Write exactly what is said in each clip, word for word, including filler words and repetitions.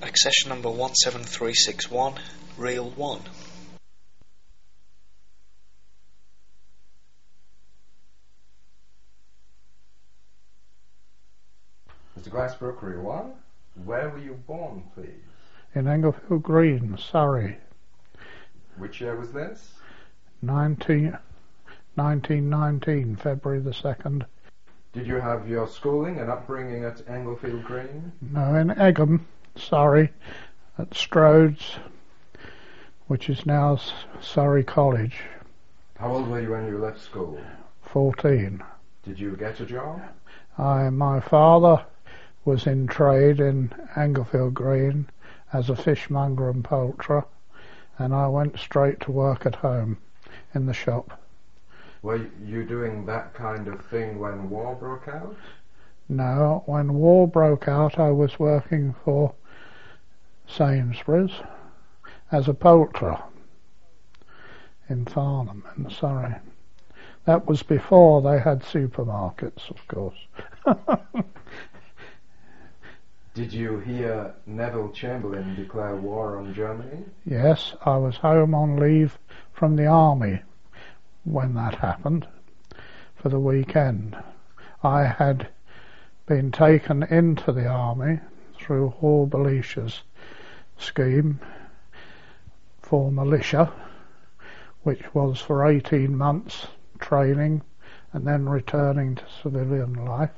accession number one seven three six one, reel one. Mister Glassbrook, reel one. Where were you born, please? In Englefield Green, Surrey. Which year was this? nineteen nineteen, February the second. Did you have your schooling and upbringing at Englefield Green? No, in Egham, Surrey, at Strode's, which is now Surrey College. How old were you when you left school? fourteen. Did you get a job? I, my father was in trade in Englefield Green as a fishmonger and poulterer, and I went straight to work at home in the shop. Were you doing that kind of thing when war broke out? No, when war broke out I was working for Sainsbury's as a poulterer in Farnham in Surrey. That was before they had supermarkets, of course. Did you hear Neville Chamberlain declare war on Germany? Yes, I was home on leave from the army when that happened for the weekend. I had been taken into the army through Hall Belicia's scheme for militia, which was for eighteen months training and then returning to civilian life.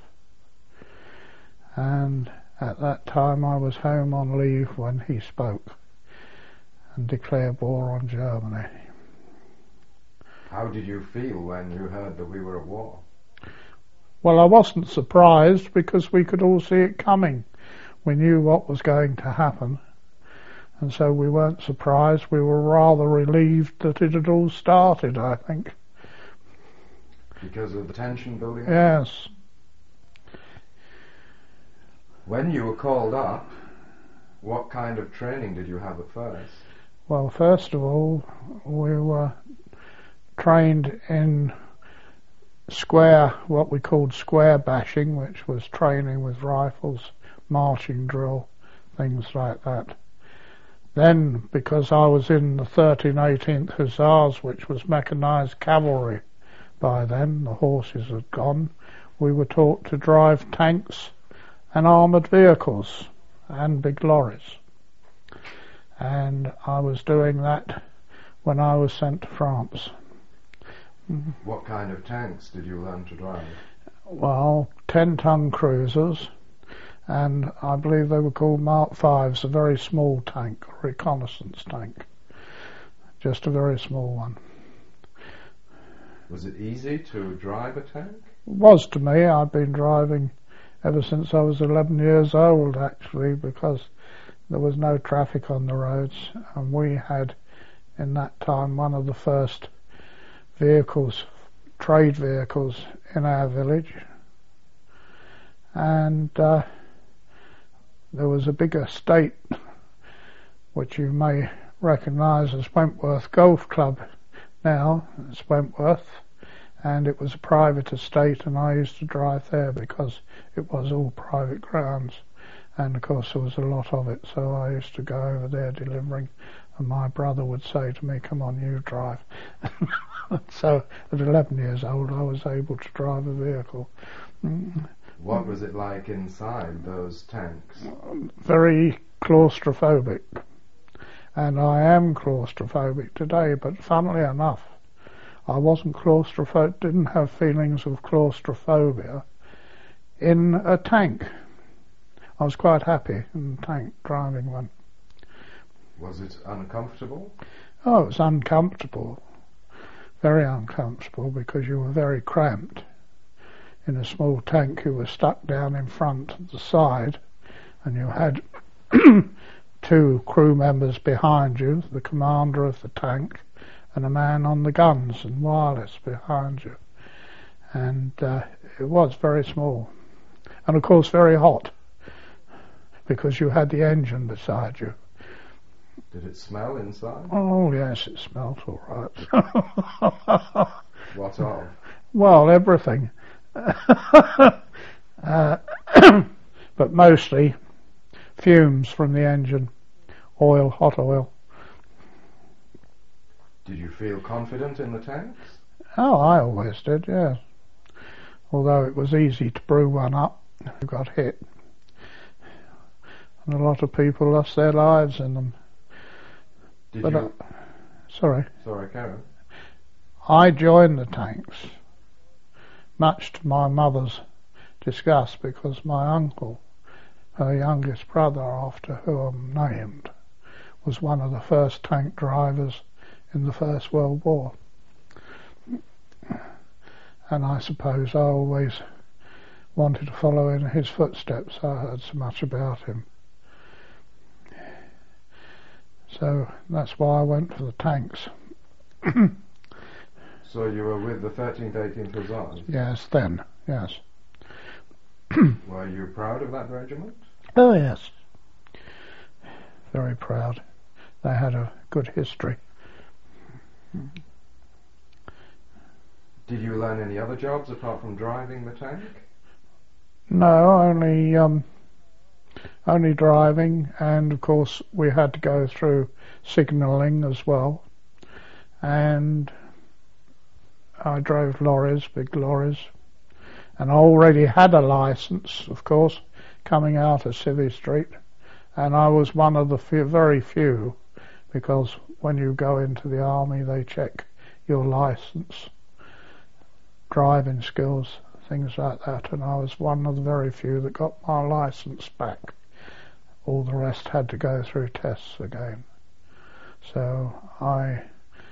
And at that time I was home on leave when he spoke and declared war on Germany. How did you feel when you heard that we were at war? Well, I wasn't surprised because we could all see it coming. We knew what was going to happen, and so we weren't surprised. We were rather relieved that it had all started, I think. Because of the tension building up? Yes. When you were called up, what kind of training did you have at first? Well, first of all, we were trained in square, what we called square bashing, which was training with rifles, marching drill, things like that. Then, because I was in the thirteen eighteenth Hussars, which was mechanised cavalry by then, the horses had gone, we were taught to drive tanks and armoured vehicles and big lorries. And I was doing that when I was sent to France. What kind of tanks did you learn to drive? Well, ten-ton cruisers, and I believe they were called Mark fives, a very small tank, a reconnaissance tank. Just a very small one. Was it easy to drive a tank? It was to me. I'd been driving ever since I was eleven years old, actually, because there was no traffic on the roads, and we had, in that time, one of the first vehicles, trade vehicles in our village, and uh, there was a big estate which you may recognise as Wentworth Golf Club now. It's Wentworth, and it was a private estate, and I used to drive there because it was all private grounds, and of course there was a lot of it, so I used to go over there delivering, and my brother would say to me, "Come on, you drive." So at eleven years old I was able to drive a vehicle. What was it like inside those tanks? Very claustrophobic, and I am claustrophobic today, but funnily enough I wasn't claustrophobic, didn't have feelings of claustrophobia in a tank. I was quite happy in a tank, driving one. Was it uncomfortable? Oh, it was uncomfortable. Very uncomfortable, because you were very cramped. In a small tank you were stuck down in front at the side, and you had two crew members behind you, the commander of the tank, and a man on the guns and wireless behind you. And uh, it was very small. And of course very hot, because you had the engine beside you. Did it smell inside? Oh yes, it smelt all right. What of? Well, everything. uh, but mostly fumes from the engine, oil, hot oil. Did you feel confident in the tanks? Oh, I always did, yes. Although it was easy to brew one up if you got hit. And a lot of people lost their lives in them. Did but you... Uh, sorry. Sorry, Karen. I joined the tanks, much to my mother's disgust, because my uncle, her youngest brother, after whom I'm named, was one of the first tank drivers in the First World War. And I suppose I always wanted to follow in his footsteps. I heard so much about him. So that's why I went for the tanks. So you were with the thirteenth, eighteenth Hussars? Yes, then, yes. Were you proud of that regiment? Oh, yes. Very proud. They had a good history. Did you learn any other jobs apart from driving the tank? No, only um, only driving, and of course we had to go through signalling as well. And I drove lorries, big lorries, and I already had a license, of course, coming out of Civvy Street, and I was one of the few, very few, because when you go into the army they check your license, driving skills, things like that, and I was one of the very few that got my license back. All the rest had to go through tests again. So I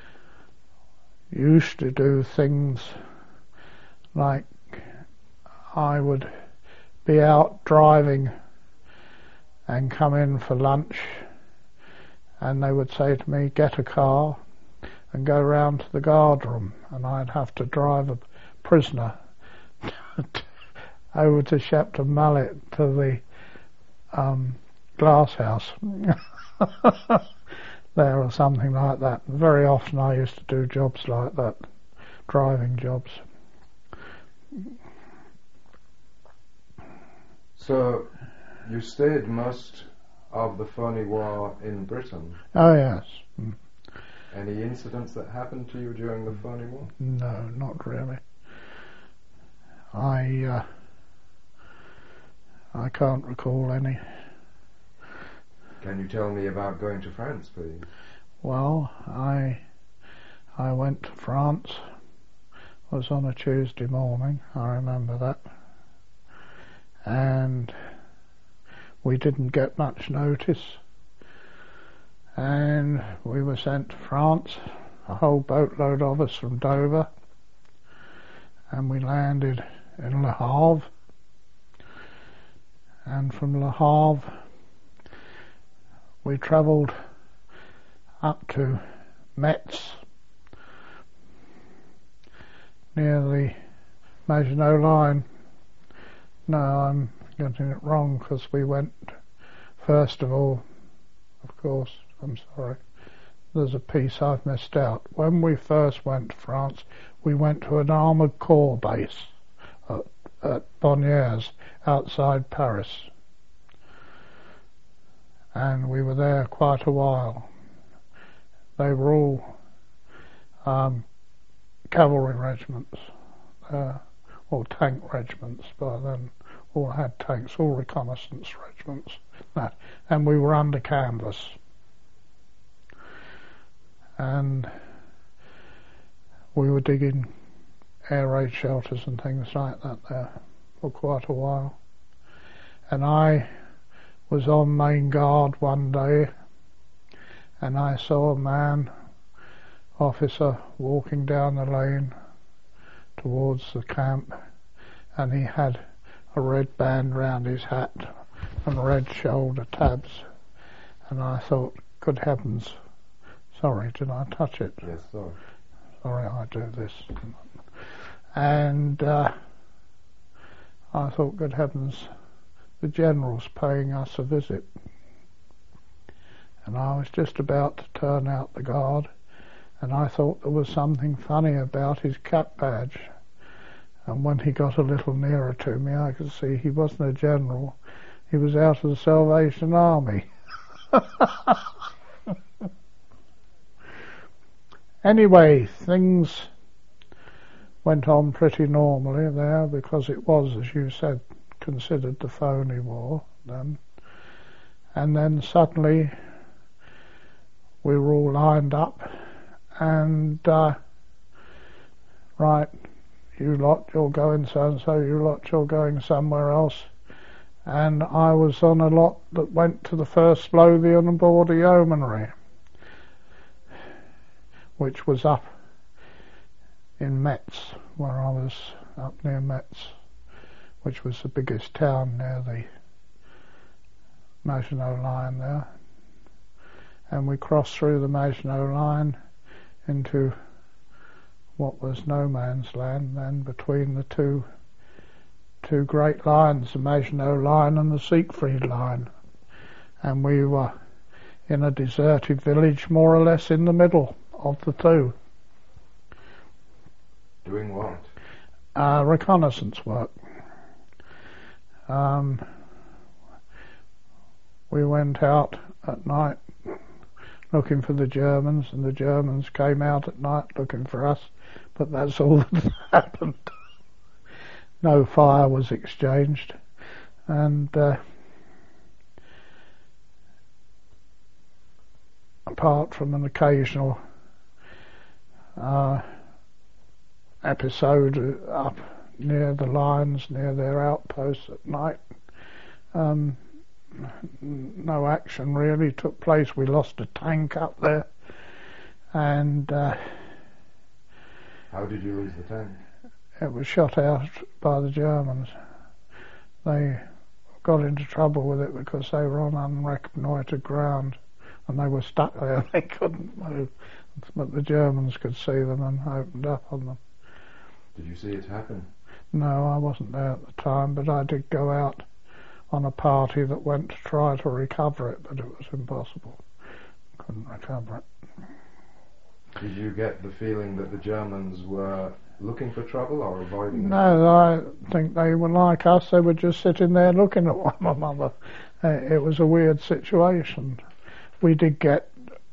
used to do things like I would be out driving and come in for lunch, and they would say to me, get a car and go round to the guard room, and I'd have to drive a prisoner over to Shepton Mallet to the um, glass house there or something like that. Very often I used to do jobs like that, driving jobs. So you stayed most of the Phoney War in Britain? Oh yes. Mm. Any incidents that happened to you during the Phoney War? No, not really. I uh, I can't recall any. Can you tell me about going to France, please? Well, I I went to France. It was on a Tuesday morning, I remember that. And we didn't get much notice. And we were sent to France, a whole boatload of us from Dover. And we landed in Le Havre. And from Le Havre we travelled up to Metz, near the Maginot Line. No, I'm getting it wrong, because we went, first of all, of course, I'm sorry, there's a piece I've missed out. When we first went to France, we went to an armoured corps base at, at Bonnières, outside Paris. And we were there quite a while. They were all um, cavalry regiments, uh, or tank regiments by then, all had tanks, all reconnaissance regiments, that, and we were under canvas. And we were digging air raid shelters and things like that there for quite a while. And I was on main guard one day, and I saw a man, officer, walking down the lane towards the camp, and he had a red band round his hat and red shoulder tabs, and I thought, good heavens, sorry, did I touch it? Yes, sorry. Sorry, I do this. And uh, I thought, good heavens, the General's paying us a visit. And I was just about to turn out the guard, and I thought there was something funny about his cap badge. And when he got a little nearer to me, I could see he wasn't a general, he was out of the Salvation Army. Anyway, things went on pretty normally there, because it was, as you said, considered the phony war then. And then suddenly we were all lined up, and uh, right, you lot, you're going so-and-so, you lot, you're going somewhere else. And I was on a lot that went to the first Lothian Border Yeomanry, which was up in Metz, where I was, up near Metz, which was the biggest town near the Maginot Line there. And we crossed through the Maginot Line into what was no man's land then, between the two two great lines, the Maginot Line and the Siegfried Line. And we were in a deserted village, more or less in the middle of the two. Doing what? Uh, reconnaissance work. Um, we went out at night looking for the Germans, and the Germans came out at night looking for us, but that's all that happened. No fire was exchanged, and uh, apart from an occasional uh, episode up near the lines, near their outposts at night, um, no action really took place. We lost a tank up there, and uh, how did you lose the tank? It was shot out by the Germans. They got into trouble with it because they were on unreconnoitred ground, and they were stuck there. They couldn't move, but the Germans could see them and opened up on them. Did you see it happen? No, I wasn't there at the time, but I did go out on a party that went to try to recover it, but it was impossible. Couldn't recover it. Did you get the feeling that the Germans were looking for trouble or avoiding it? No, I think they were like us. They were just sitting there looking at one another. Uh, it was a weird situation. We did get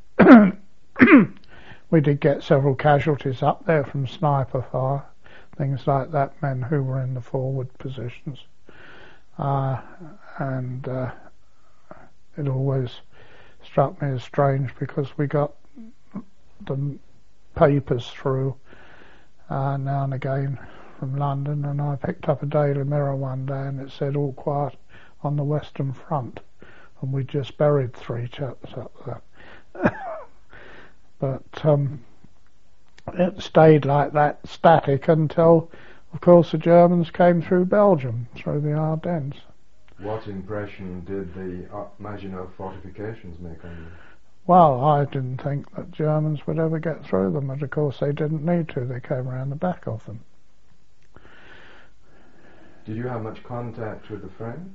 we did get several casualties up there from sniper fire, things like that, men who were in the forward positions. Uh, and uh, it always struck me as strange, because we got the papers through uh, now and again from London, and I picked up a Daily Mirror one day and it said all quiet on the Western Front, and we just buried three chaps up there. But um, it stayed like that, static, until of course the Germans came through Belgium, through the Ardennes. What impression did the uh, Maginot fortifications make on you? Well, I didn't think that Germans would ever get through them, and of course they didn't need to. They came around the back of them. Did you have much contact with the French?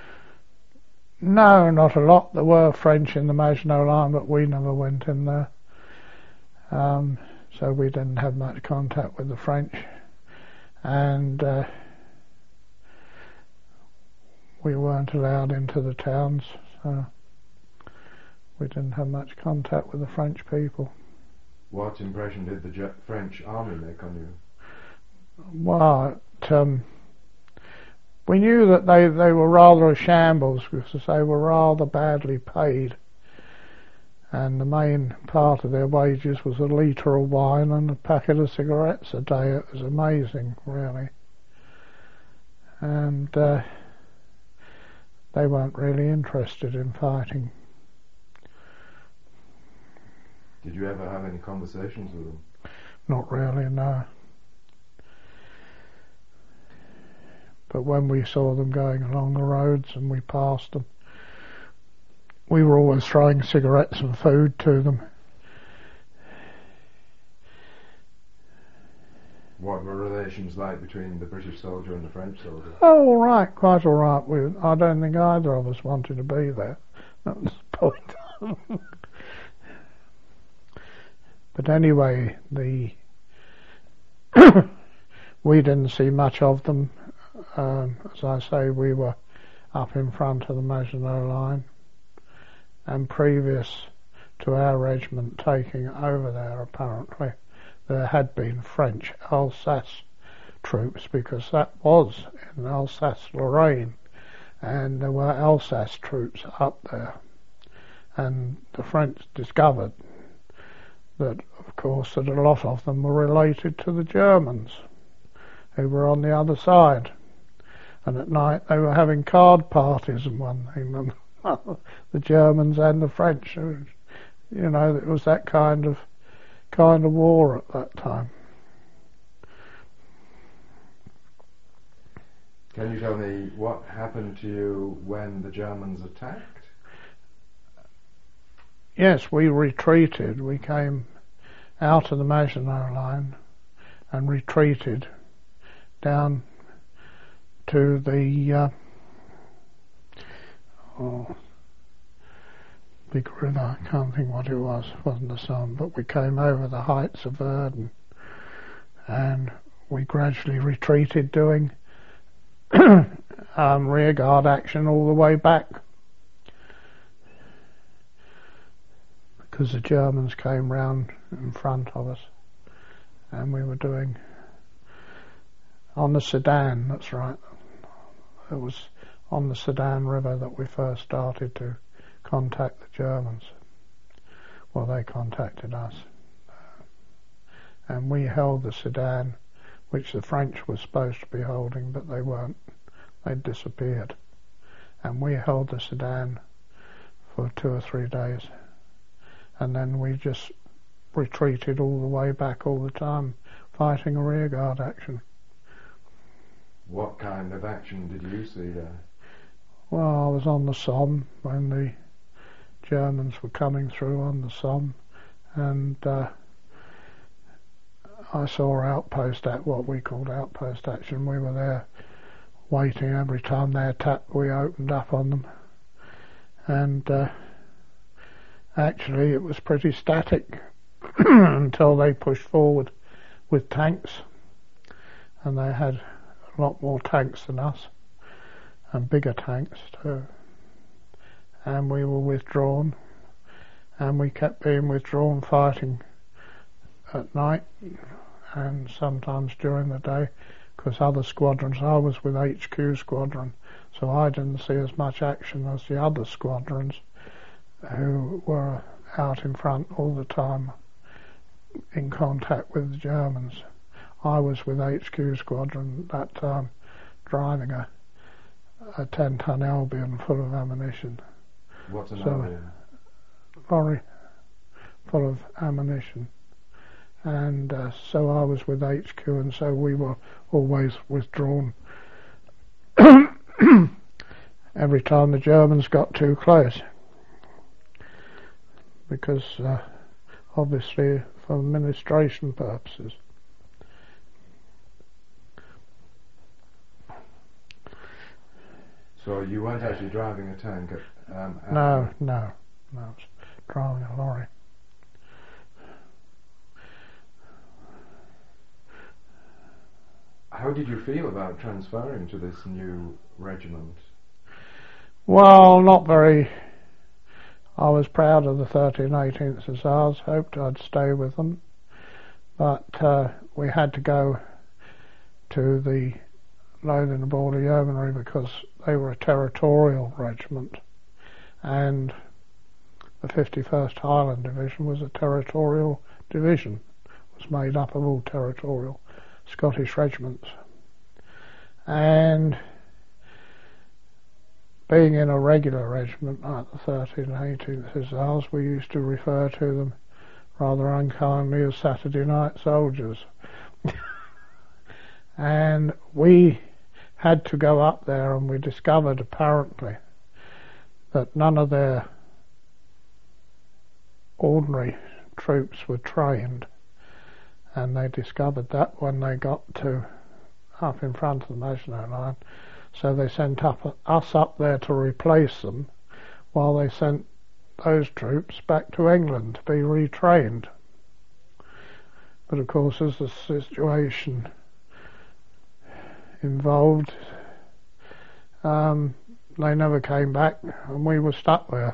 No, not a lot. There were French in the Maginot Line, but we never went in there. Um, so we didn't have much contact with the French. And uh, we weren't allowed into the towns, so we didn't have much contact with the French people. What impression did the Je- French army make on you? Well, it, um, we knew that they, they were rather a shambles, because they were rather badly paid, and the main part of their wages was a litre of wine and a packet of cigarettes a day. It was amazing, really. And uh, they weren't really interested in fighting. Did you ever have any conversations with them? Not really, no. But when we saw them going along the roads and we passed them, we were always throwing cigarettes and food to them. What were relations like between the British soldier and the French soldier? Oh, all right, quite all right. We, I don't think either of us wanted to be there. That was the point. But anyway, the we didn't see much of them. Um, as I say, we were up in front of the Maginot Line, and previous to our regiment taking over there, apparently there had been French Alsace troops, because that was in Alsace-Lorraine, and there were Alsace troops up there, and the French discovered that, of course, that a lot of them were related to the Germans who were on the other side, and at night they were having card parties and one thing, the Germans and the French. You know, it was that kind of kind of war at that time. Can you tell me what happened to you when the Germans attacked? Yes, we retreated. We came out of the Maginot Line and retreated down to the uh, oh, big river. I can't think what it was. It wasn't the Somme, but we came over the heights of Verdun, and we gradually retreated, doing um, rearguard action all the way back, because the Germans came round in front of us, and we were doing on the Sedan. That's right. It was on the Sedan River that we first started to contact the Germans. Well, they contacted us, and we held the Sedan, which the French were supposed to be holding, but they weren't. They'd disappeared, and we held the Sedan for two or three days, and then we just retreated all the way back all the time, fighting a rearguard action. What kind of action did you see there? Well, I was on the Somme when the Germans were coming through on the Somme, and uh, I saw outpost at what we called outpost action. We were there waiting. Every time they attacked, we opened up on them, and uh, actually it was pretty static until they pushed forward with tanks, and they had a lot more tanks than us, and bigger tanks too, and we were withdrawn, and we kept being withdrawn, fighting at night and sometimes during the day, because other squadrons, I was with H Q squadron, so I didn't see as much action as the other squadrons who were out in front all the time in contact with the Germans. I was with H Q squadron at that time, driving a a ten ton Albion full of ammunition. What's an so, Albion? Lorry full of ammunition. And uh, so I was with H Q, and so we were always withdrawn every time the Germans got too close, because uh, obviously for administration purposes. So you weren't actually driving a tank at um, at No, no, no, I was driving a lorry. How did you feel about transferring to this new regiment? Well, not very. I was proud of the thirteenth and eighteenth Hussars, hoped I'd stay with them, but uh, we had to go to the Lothian and Border Yeomanry because they were a territorial regiment, and the fifty-first Highland Division was a territorial division. It was made up of all territorial Scottish regiments, and being in a regular regiment like the thirteenth and eighteenth Hussars, we used to refer to them rather unkindly as Saturday night soldiers. And we had to go up there, and we discovered apparently that none of their ordinary troops were trained, and they discovered that when they got to up in front of the Maginot Line, so they sent up us up there to replace them, while they sent those troops back to England to be retrained. But of course, as the situation involved, um, they never came back, and we were stuck there.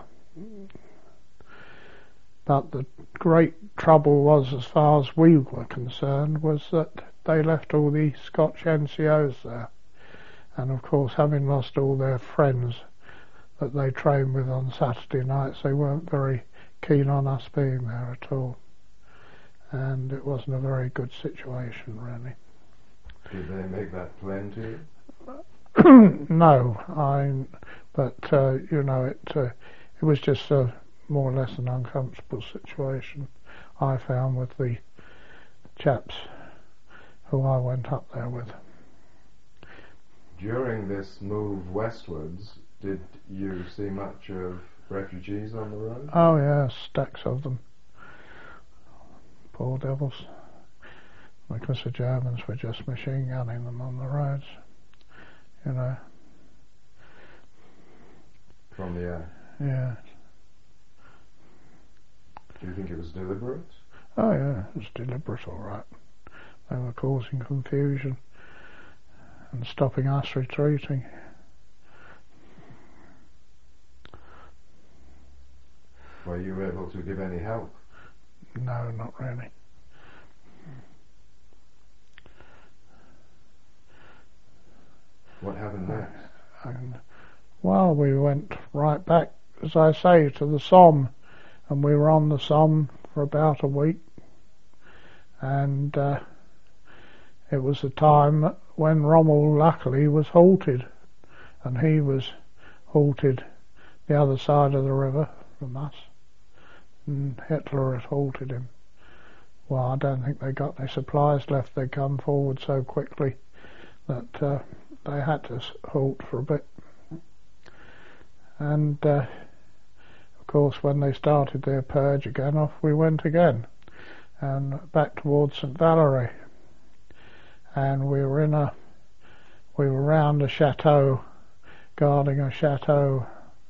But the great trouble was, as far as we were concerned, was that they left all the Scotch N C Os there. And of course, having lost all their friends that they trained with on Saturday nights, they weren't very keen on us being there at all. And it wasn't a very good situation, really. Did they make that plain to you? No, I. But uh, you know, it uh, it was just a more or less an uncomfortable situation I found with the chaps who I went up there with. During this move westwards, did you see much of refugees on the road? Oh yeah, stacks of them. Poor devils. Because the Germans were just machine gunning them on the roads, you know. From the air? Yeah. Do you think it was deliberate? Oh yeah, it was deliberate, all right. They were causing confusion and stopping us retreating. Were you able to give any help? No, not really. What happened next? And, well, we went right back, as I say, to the Somme, and we were on the Somme for about a week, and uh, it was the time when Rommel luckily was halted, and he was halted the other side of the river from us, and Hitler had halted him. Well, I don't think they got their supplies left. They come forward so quickly that uh, they had to halt for a bit. And uh, of course, when they started their purge again, off we went again, and back towards Saint Valery. And we were in a, we were round a chateau, guarding a chateau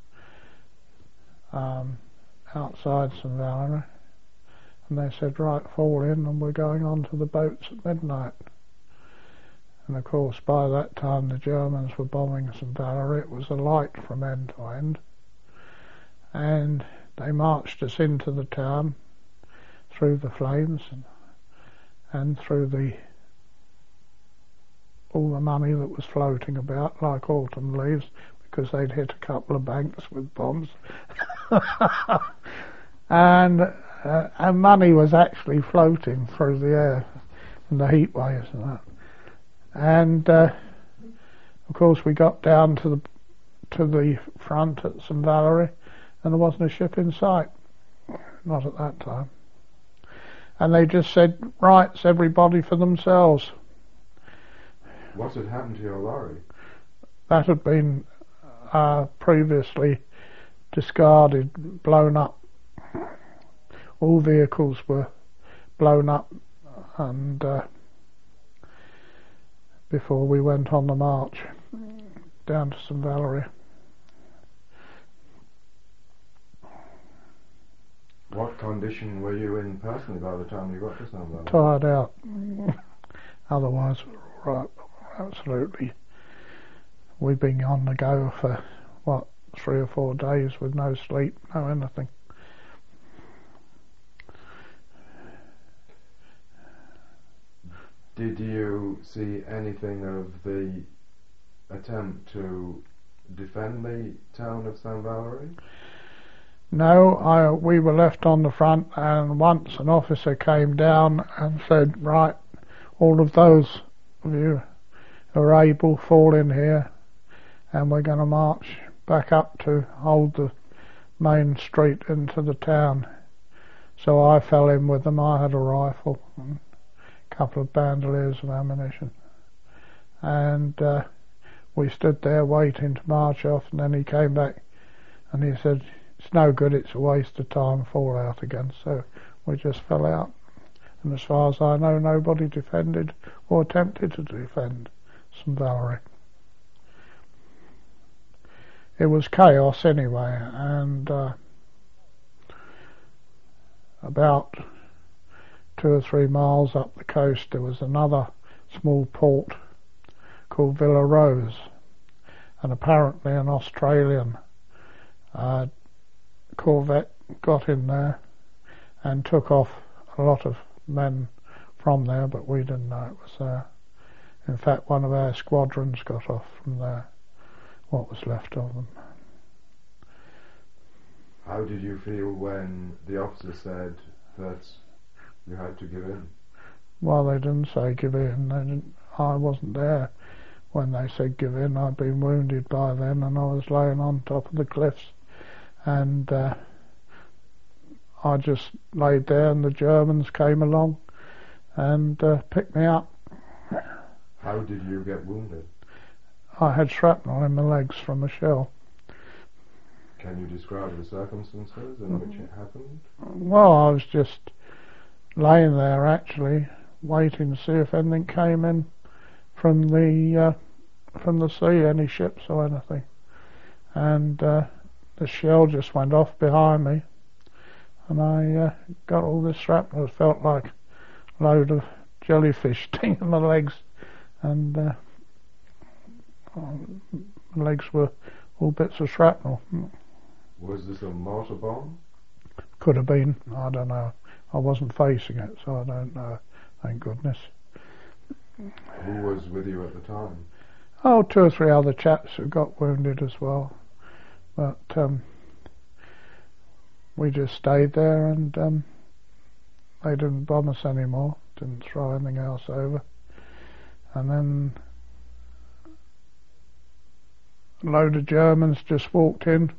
um, outside Saint Valery. And they said, right, fall in, and we're going on to the boats at midnight. And of course, by that time the Germans were bombing Saint Valery. It was a light from end to end. And they marched us into the town through the flames and, and through the all the money that was floating about like autumn leaves, because they'd hit a couple of banks with bombs. and uh, and money was actually floating through the air in the heat waves and that. And uh, of course we got down to the to the front at Saint Valery, and there wasn't a ship in sight, not at that time. And they just said, right, it's everybody for themselves. What had happened to your lorry? That had been uh, previously discarded, blown up. All vehicles were blown up, and uh, before we went on the march down to Saint Valery. What condition were you in personally by the time you got to Saint Valery? Tired out. Otherwise, right, absolutely. We've been on the go for, what, three or four days with no sleep, no anything. Did you see anything of the attempt to defend the town of Saint Valery? No, I, we were left on the front, and once an officer came down and said, right, all of those of you who are able, fall in here, and we're going to march back up to hold the main street into the town. So I fell in with them. I had a rifle and a couple of bandoliers of ammunition, and uh, we stood there waiting to march off, and then he came back and he said, it's no good, it's a waste of time, fall out again. So we just fell out, and as far as I know, nobody defended or attempted to defend Saint Valery. It was chaos anyway, and uh, about two or three miles up the coast there was another small port called Villa Rose, and apparently an Australian uh, corvette got in there and took off a lot of men from there, but we didn't know it was there. In fact, one of our squadrons got off from there, what was left of them. How did you feel when the officer said that you had to give in? Well, they didn't say give in. They didn't, I wasn't there when they said give in. I'd been wounded by then, and I was laying on top of the cliffs, and uh, I just laid there, and the Germans came along and uh, picked me up. How did you get wounded? I had shrapnel in my legs from a shell. Can you describe the circumstances in which it happened? Well, I was just laying there actually, waiting to see if anything came in from the uh, from the sea, any ships or anything. And uh, the shell just went off behind me, and I uh, got all this shrapnel. It felt like a load of jellyfish stinging my legs, and uh, my legs were all bits of shrapnel. Was this a mortar bomb? Could have been, I don't know. I wasn't facing it, so I don't know, thank goodness. Who was with you at the time? Oh, two or three other chaps who got wounded as well. But um, we just stayed there, and um, they didn't bomb us anymore, didn't throw anything else over. And then a load of Germans just walked in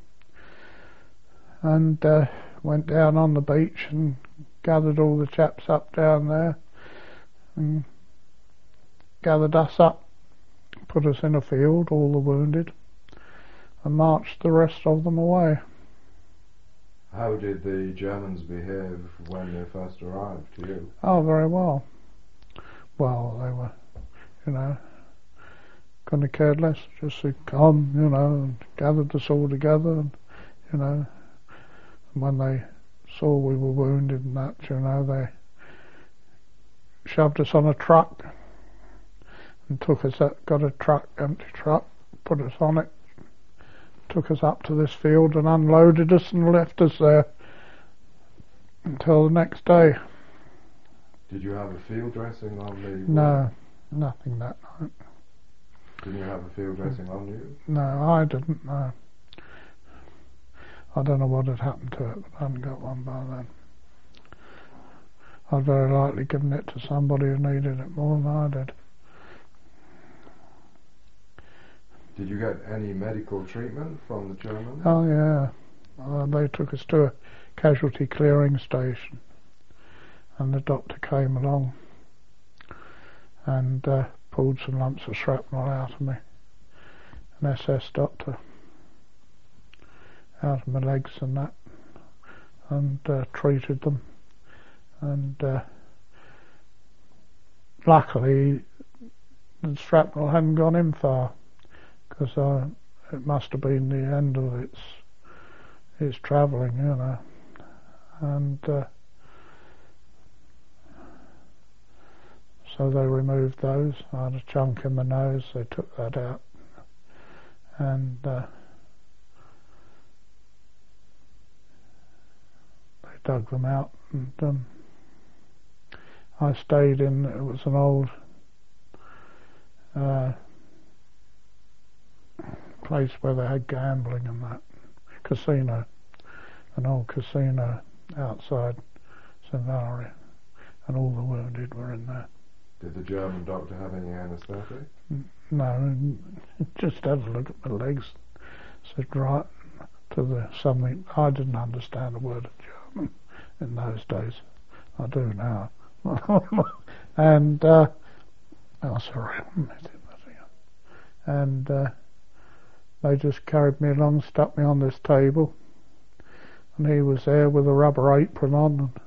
and uh, went down on the beach and gathered all the chaps up down there and gathered us up, put us in a field, all the wounded, and marched the rest of them away. How did the Germans behave when they first arrived to you? Oh, very well. Well, they were, you know, couldn't have cared less, just said, come, you know, and gathered us all together, and, you know, and when they saw we were wounded and that, you know, they shoved us on a truck and took us up, got a truck, empty truck, put us on it, took us up to this field and unloaded us and left us there until the next day. Did you have a field dressing on the... No, nothing that night. Didn't you have a field dressing on you? No, I didn't, no. I don't know what had happened to it, but I hadn't got one by then. I'd very likely given it to somebody who needed it more than I did. Did you get any medical treatment from the Germans? Oh yeah, uh, they took us to a casualty clearing station, and the doctor came along and uh, pulled some lumps of shrapnel out of me, an S S doctor, out of my legs and that, and uh, treated them, and uh, luckily the shrapnel hadn't gone in far, because uh, it must have been the end of its its travelling, you know, and uh, so they removed those. I had a chunk in my nose, they took that out, and uh, they dug them out, and um, I stayed in, it was an old uh, place where they had gambling and that, casino, an old casino outside St Valery, and all the wounded were in there. Did the German doctor have any anaesthetic? No, just had a look at my legs, said right to the something. I didn't understand a word of German in those days. I do now. and uh, oh sorry, and uh, they just carried me along, stuck me on this table, and he was there with a rubber apron on, and